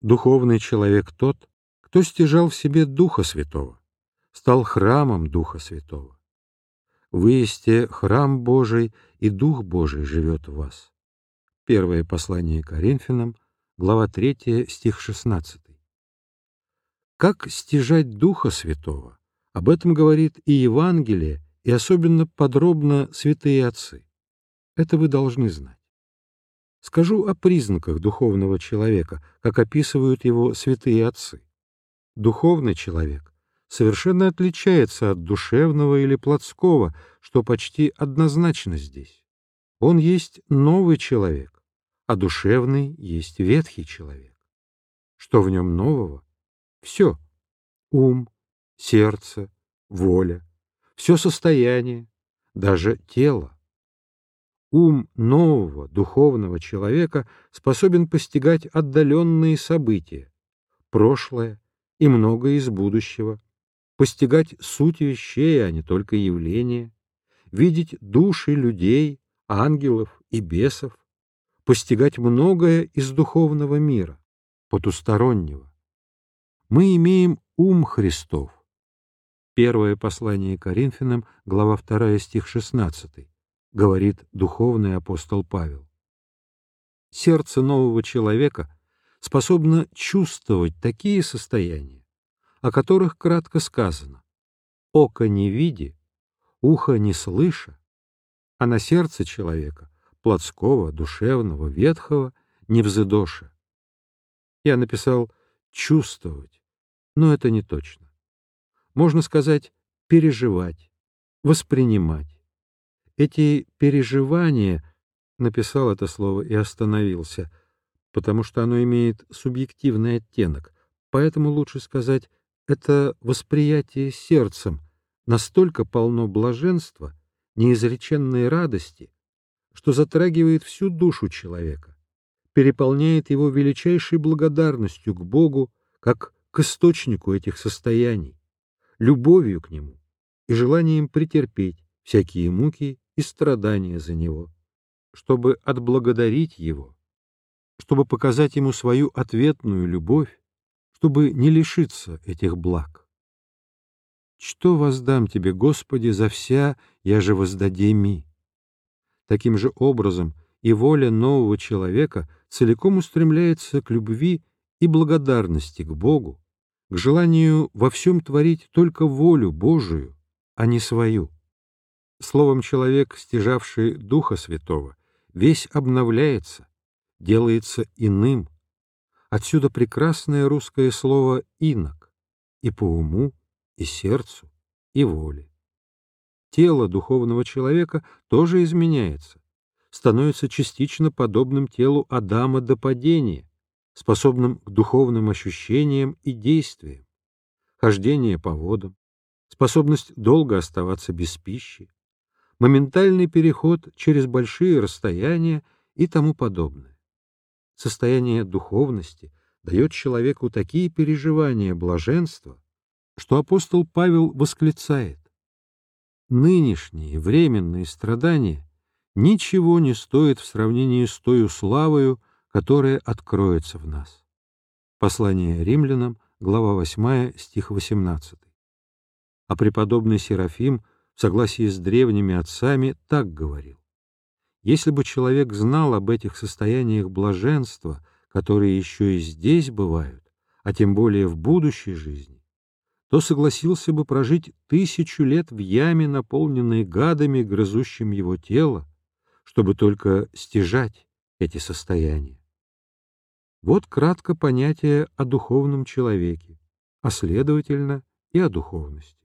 Духовный человек тот, кто стяжал в себе Духа Святого, стал храмом Духа Святого. Вы есте храм Божий, и Дух Божий живет в вас. Первое послание Коринфянам, глава 3, стих 16. Как стяжать Духа Святого? Об этом говорит и Евангелие, и особенно подробно святые отцы. Это вы должны знать. Скажу о признаках духовного человека, как описывают его святые отцы. Духовный человек совершенно отличается от душевного или плотского, что почти однозначно здесь. Он есть новый человек, а душевный есть ветхий человек. Что в нем нового? Все. Ум, сердце, воля, все состояние, даже тело. Ум нового духовного человека способен постигать отдаленные события, прошлое и многое из будущего, постигать суть вещей, а не только явления, видеть души людей, ангелов и бесов, постигать многое из духовного мира, потустороннего. Мы имеем ум Христов. Первое послание Коринфянам, глава 2, стих 16, говорит духовный апостол Павел. Сердце нового человека способно чувствовать такие состояния, о которых кратко сказано: «Око не види, ухо не слыша», а на сердце человека, плотского, душевного, ветхого, не взыдоша. Я написал «чувствовать», но это не точно. Можно сказать «переживать», «воспринимать». Эти переживания, написал это слово и остановился, потому что оно имеет субъективный оттенок, поэтому лучше сказать «это восприятие сердцем» настолько полно блаженства, неизреченной радости, что затрагивает всю душу человека, переполняет его величайшей благодарностью к Богу, как к источнику этих состояний, любовью к Нему и желанием претерпеть всякие муки и страдания за Него, чтобы отблагодарить Его, чтобы показать Ему свою ответную любовь, чтобы не лишиться этих благ. «Что воздам Тебе, Господи, за вся, я же воздадеми?» Таким же образом и воля нового человека целиком устремляется к любви и благодарности к Богу, к желанию во всем творить только волю Божию, а не свою. Словом, человек, стяжавший Духа Святого, весь обновляется, делается иным. Отсюда прекрасное русское слово «инок» и по уму, и сердцу, и воле. Тело духовного человека тоже изменяется, становится частично подобным телу Адама до падения, способным к духовным ощущениям и действиям, хождение по водам, способность долго оставаться без пищи, моментальный переход через большие расстояния и тому подобное. Состояние духовности дает человеку такие переживания блаженства, что апостол Павел восклицает: «Нынешние временные страдания ничего не стоят в сравнении с тою славою, которая откроется в нас». Послание римлянам, глава 8, стих 18. А преподобный Серафим в согласии с древними отцами так говорил: «Если бы человек знал об этих состояниях блаженства, которые еще и здесь бывают, а тем более в будущей жизни, то согласился бы прожить 1000 лет в яме, наполненной гадами, грызущим его тело, чтобы только стяжать эти состояния». Вот кратко понятие о духовном человеке, а следовательно и о духовности.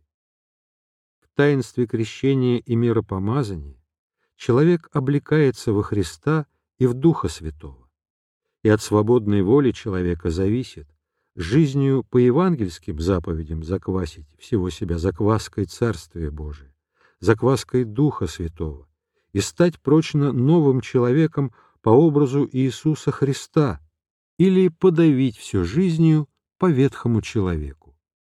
В таинстве крещения и миропомазания человек облекается во Христа и в Духа Святого, и от свободной воли человека зависит жизнью по евангельским заповедям заквасить всего себя закваской Царствия Божия, закваской Духа Святого, и стать прочно новым человеком по образу Иисуса Христа, или подавить все жизнью по ветхому человеку.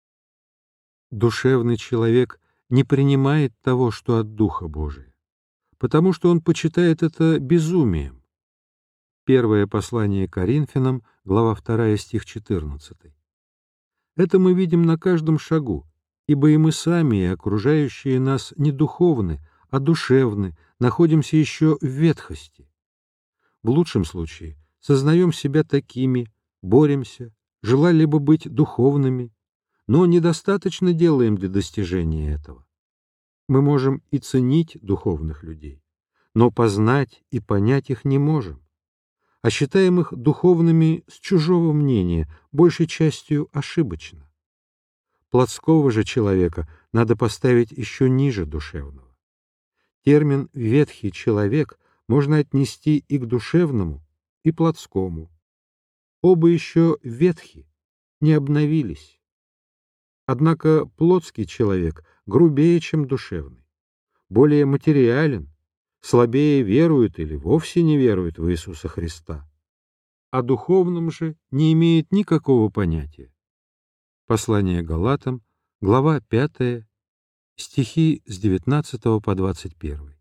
Душевный человек не принимает того, что от Духа Божия, потому что он почитает это безумием. Первое послание Коринфянам, глава 2, стих 14. Это мы видим на каждом шагу, ибо и мы сами, и окружающие нас не духовны, а душевны, находимся еще в ветхости. В лучшем случае сознаем себя такими, боремся, желали бы быть духовными, но недостаточно делаем для достижения этого. Мы можем и ценить духовных людей, но познать и понять их не можем, а считаем их духовными с чужого мнения, большей частью ошибочно. Плотского же человека надо поставить еще ниже душевного. Термин «ветхий человек» можно отнести и к душевному, и плотскому. Оба еще ветхи, не обновились. Однако плотский человек грубее, чем душевный, более материален, слабее верует или вовсе не верует в Иисуса Христа. О духовном же не имеет никакого понятия. Послание Галатам, глава 5, стихи с 19 по 21.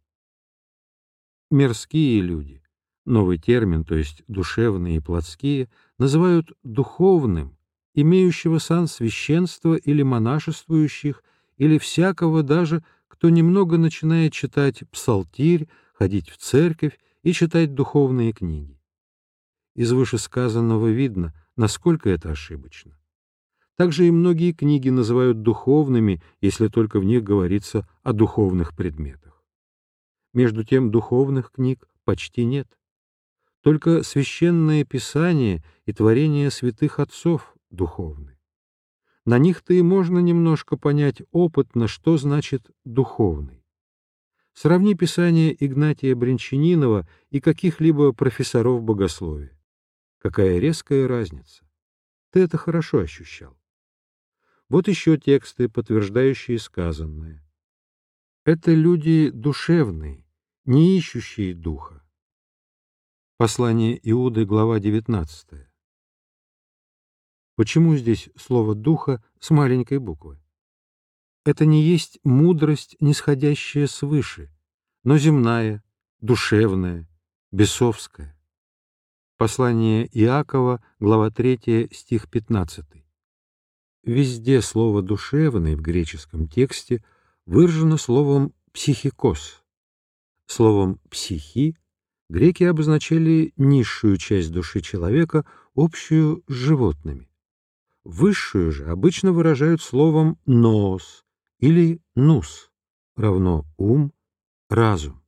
Мирские люди, новый термин, то есть душевные и плотские, называют духовным имеющего сан священства или монашествующих, или всякого даже, кто немного начинает читать псалтирь, ходить в церковь и читать духовные книги. Из вышесказанного видно, насколько это ошибочно. Также и многие книги называют духовными, если только в них говорится о духовных предметах. Между тем духовных книг почти нет. Только священное писание и творения святых отцов духовны. На них-то и можно немножко понять опытно, что значит «духовный». Сравни писание Игнатия Брянчанинова и каких-либо профессоров богословия. Какая резкая разница! Ты это хорошо ощущал. Вот еще тексты, подтверждающие сказанное. Это люди душевные, не ищущие духа. Послание Иуды, глава 19. Почему здесь слово «духа» с маленькой буквы? Это не есть мудрость, нисходящая свыше, но земная, душевная, бесовская. Послание Иакова, глава 3, стих 15. Везде слово «душевный» в греческом тексте выражено словом «психикос». Словом «психи» греки обозначали низшую часть души человека, общую с животными. Высшую же обычно выражают словом «ноос» или «нус», равно «ум», «разум».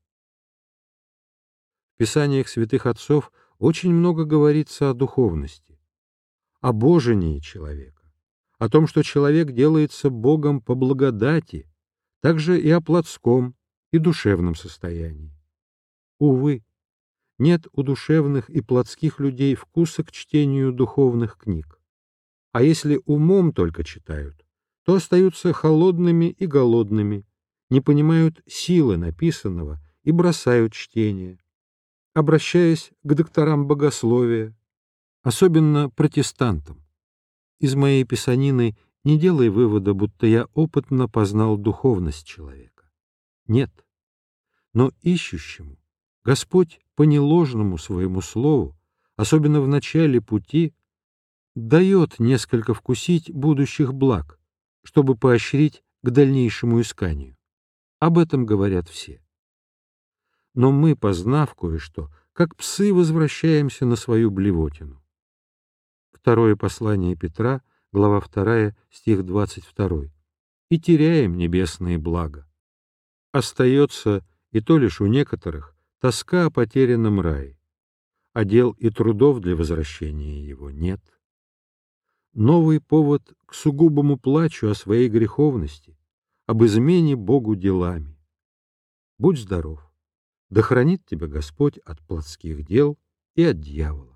В писаниях святых отцов очень много говорится о духовности, о божении человека, о том, что человек делается Богом по благодати, также и о плотском и душевном состоянии. Увы, нет у душевных и плотских людей вкуса к чтению духовных книг. А если умом только читают, то остаются холодными и голодными, не понимают силы написанного и бросают чтение, обращаясь к докторам богословия, особенно протестантам. Из моей писанины не делай вывода, будто я опытно познал духовность человека. Нет. Но ищущему Господь по неложному своему слову, особенно в начале пути, дает несколько вкусить будущих благ, чтобы поощрить к дальнейшему исканию. Об этом говорят все. Но мы, познав кое-что, как псы возвращаемся на свою блевотину. Второе послание Петра, глава 2, стих 22. И теряем небесные блага. Остается, и то лишь у некоторых, тоска о потерянном рае, а дел и трудов для возвращения его нет. Новый повод к сугубому плачу о своей греховности, об измене Богу делами. Будь здоров, да хранит тебя Господь от плотских дел и от дьявола.